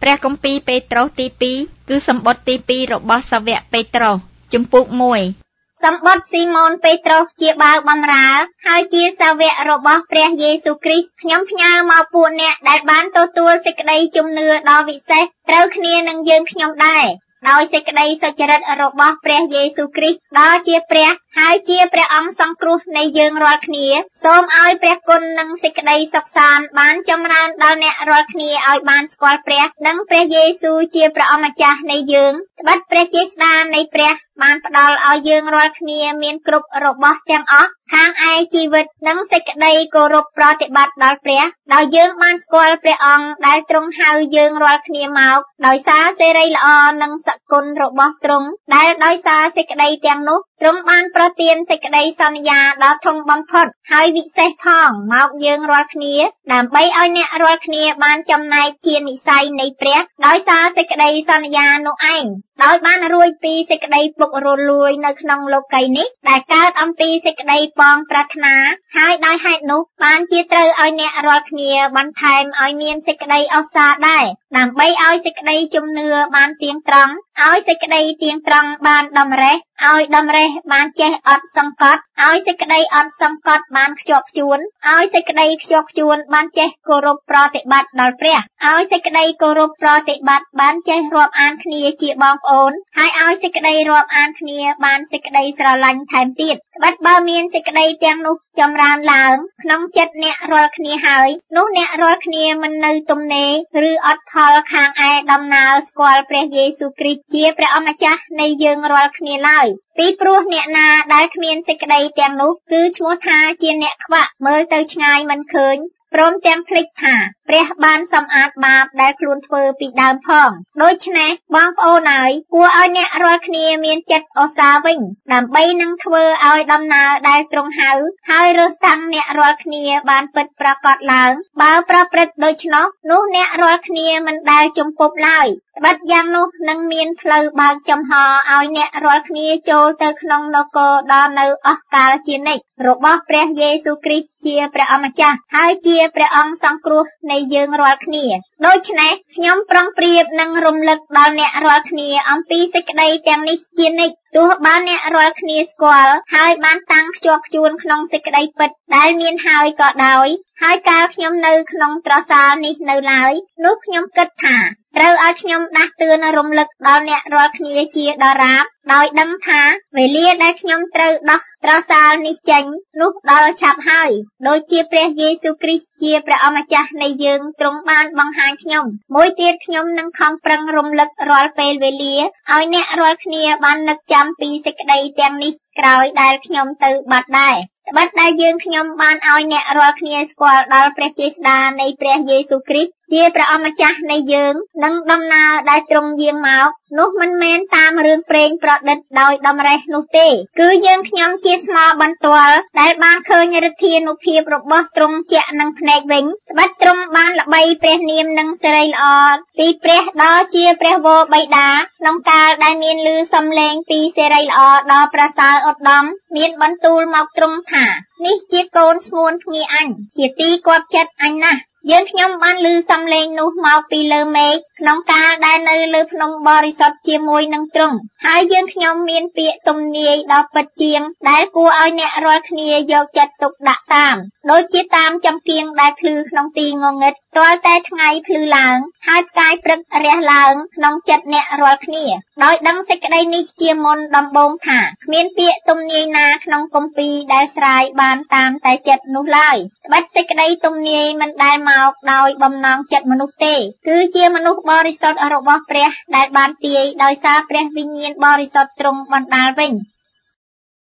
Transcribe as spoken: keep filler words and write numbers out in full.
ព្រះគម្ពីរពេត្រុសទីពីរគឺសម្បត្តិទីពីររបស់សាវកពេត្រុសជំពូកមួយសម្បត្តិស៊ីម៉ូនពេត្រុសជាបាវបម្រើហើយជាសាវករបស់ព្រះយេស៊ូវគ្រីស្ទខ្ញុំផ្ញើមកពួកអ្នកដែលបានទទួលសេចក្តីជំនឿដ៏វិសេសត្រូវគ្នានឹងយើងខ្ញុំដែរដោយសេចក្តីសុចរិតរបស់ព្រះយេស៊ូវគ្រីស្ទដ៏ជាព្រះហើយជាព្រះអង្គសង្គ្រោះនៃយើងរាល់គ្នាសូមឲ្យព្រះគុណនិងសេចក្តីសុខសាន្តបានចម្រើនដល់អ្នករាល់គ្នាឲ្យបានស្គាល់ព្រះនិងព្រះយេស៊ូវជាព្រះអម្ចាស់នៃយើងត្បិតព្រះចេស្តានៃព្រះបានផ្ដល់ឲ្យយើងរាល់គ្នាមានគ្រប់របស់ទាំងអស់ខាងឯជីវិតនិងសេចក្តីគោរពប្រតិបត្តិដល់ព្រះដោយយើងបានស្គាល់ព្រះអង្គដែលទ្រង់ហៅយើងរាល់គ្នាមកដោយសារសេរីល្អនិងសគុណរបស់ទ្រង់ដែលដោយសារសេចក្តីទាំងនោះទ្រង់បានប្រទានសេចក្តីសន្យាដ៏ធំបំផុតហើយវិសេសផងមកយើងរាល់គ្នាដើម្បីឲ្យអ្នករាល់គ្នាបានចំណែកជានិស្ស័យនៃព្រះដោយសារសេចក្តីសន្យានោះឯងដោយបានរួចពីសេចក្តីពុករលួយនៅក្នុងលោកីយ៍នេះដែលកើតអំពីសេចក្តីបងប្រាថ្នាហើយដោយហេតុនោះបានជាត្រូវឲ្យអ្នករាល់គ្នាបន្ថែមឲ្យមានសេចក្តីអស្ចារ្យដែរដើម្បីឲ្យសេចក្តីជំនឿបានទៀងត្រង់ឲ្យសេចក្តីទៀងត្រង់បានតម្រេះឲ្យតម្រេះបានចេះអត់សង្កត់ឲ្យសេចក្តីអត់សង្កត់បានខ្ជាប់ខ្ជួនឲ្យសេចក្តីខ្ជាប់ខ្ជួនបានចេះគោរពប្រតិបត្តិដល់ព្រះឲ្យសេចក្តីគោរពប្រតិបត្តិបានចេះរាប់អានគ្នាជាបងប្អូនហើយឲ្យសេចក្តីរាប់អានគ្នាបានសេចក្តីស្រឡាញ់ថែមទៀតត្បិតបើមានសេចក្តីទាំងនោះចម្រើនឡើងក្នុងចិត្តអ្នករាល់គ្នាហើយនោះអ្នករាល់គ្នាមិននៅទំនេរឬអត់ផលខាងឯដំណើរស្គាល់ព្រះយេស៊ូវគ្រីស្ទជាព្រះអម្ចាស់នៃយើងរាល់គ្នាឡើយពីព្រោះអ្នកណាដែលគ្មានសេចក្តីទាំងនោះគឺឈ្មោះថាជាអ្នកខ្វាក់មើលទៅឆ្ងាយមិនឃើញព្រមទាំងភ្លេចថាព្រះបានសម្អាតបាបដែលខ្លួនធ្វើពីដើមផងដូច្នេះបងប្អូនអើយគួរឲ្យអ្នករាល់គ្នាមានចិត្តឧស្សាហ៍វិញដើម្បីនឹងធ្វើឲ្យដំណើរដែលទ្រង់ហៅហើយរើសតាំងអ្នករាល់គ្នាបានពិតប្រាកដឡើងបើប្រព្រឹត្តដូច្នោះនោះអ្នករាល់គ្នាមិនដែលជំពប់ឡើយត្បិតយ៉ាងនោះនឹងមានផ្លូវបើកចំហឲ្យអ្នករាល់គ្នាចូលទៅក្នុងនគរដ៏នៅអស់កលជានិច្ចរបស់ព្រះយេស៊ូវគ្រីស្ទជាព្រះអម្ចាស់ហើយជាព្រះអង្គសង្គ្រោះនៃយើងរាល់គ្នាដូច្នេះខ្ញុំប្រុងប្រៀបនិងរំលឹកដល់អ្នករាល់គ្នាអំពីសេចក្តីទាំងនេះជានិច្ចទោះបើអ្នករាល់គ្នាស្គាល់ហើយបានតាំងខ្ជាប់ខ្ជួនក្នុងសេចក្តីពិតដែលមានហើយក៏ដោយហើយកាលខ្ញុំនៅក្នុងត្រសាលនេះនៅឡើយនោះខ្ញុំគិតថាត្រូវឲ្យខ្ញុំដាស់តឿនរំលឹកដល់អ្នករាល់គ្នាជាដរាបដោយដឹងថាវេលាដែលខ្ញុំត្រូវដោះត្រសាលនេះចេញនោះដល់ឆាប់ហើយដូចជាព្រះយេស៊ូវគ្រីស្ទជាព្រះអម្ចាស់នៃយើងទ្រង់បានបង្ហាញខ្ញុំមួយទៀតខ្ញុំនឹងខំប្រឹងរំលឹករាល់ពេលវេលាឲ្យអ្នករាល់គ្នាបាននឹកចាំពីសេចក្តីទាំងនេះក្រោយដែលខ្ញុំទៅបាត់ដែរត្បិតដែលយើងខ្ញុំបានឲ្យអ្នករាល់គ្នាស្គាល់ដល់ព្រះចេស្តានៃព្រះយេស៊ូវគ្រីស្ទជាព្រះអម្ចាស់នៃយើងនិងដំណើរដែលទ្រង់យាងមកនោះមិនមែនតាមរឿងព្រេងប្រឌិតដោយតម្រេះនោះទេគឺយើងខ្ញុំជាស្មោបន្ទាល់ដែលបានឃើញឫទ្ធានុភាពរបស់ទ្រង់ជាក់នឹងភ្នែកវិញត្បិតទ្រង់បានល្បីព្រះនាមនិងសិរីល្អពីព្រះដ៏ជាព្រះវរបិតាក្នុងកាលដែលមានឮសំឡេងពីសិរីល្អដ៏ប្រសើរឧត្តមមានបន្ទូលមកទ្រង់ថានេះជាកូនស្ងួនភ្ងាអញជាទីគាប់ចិត្តអញណាស់យើងខ្ញុំបានឮសំឡេងនោះមកពីលើមេឃក្នុងកាលដែលនៅលើភ្នំបរិសុទ្ធជាមួយនឹងទ្រង់ហើយយើងខ្ញុំមានពាក្យទំនាយដ៏ពិតជាងដែលគួរឲ្យអ្នករាល់គ្នាយកចិត្តទុកដាក់តាមដូចជាតាមចំគៀងដែលភ្លឺក្នុងទីងងឹតទាល់តែថ្ងៃភ្លឺឡើងហើយផ្កាយព្រឹករះឡើងក្នុងចិត្តអ្នករាល់គ្នាដោយដឹងសេចក្តីនេះជាមុនដំបូងថាគ្មានពាក្យទំនាយណាក្នុងគម្ពីរដែលស្រាយបានតាមតែចិត្តនោះឡើយត្បិតសេចក្តីទំនាយមិនដែលមកដោយបំណងចិត្តមនុស្សទេគឺជាមនុស្សបរិសុទ្ធរបស់ព្រះដែលបានទាយដោយសារព្រះវិញ្ញាណបរិសុទ្ធទ្រង់បណ្ដាលវិញ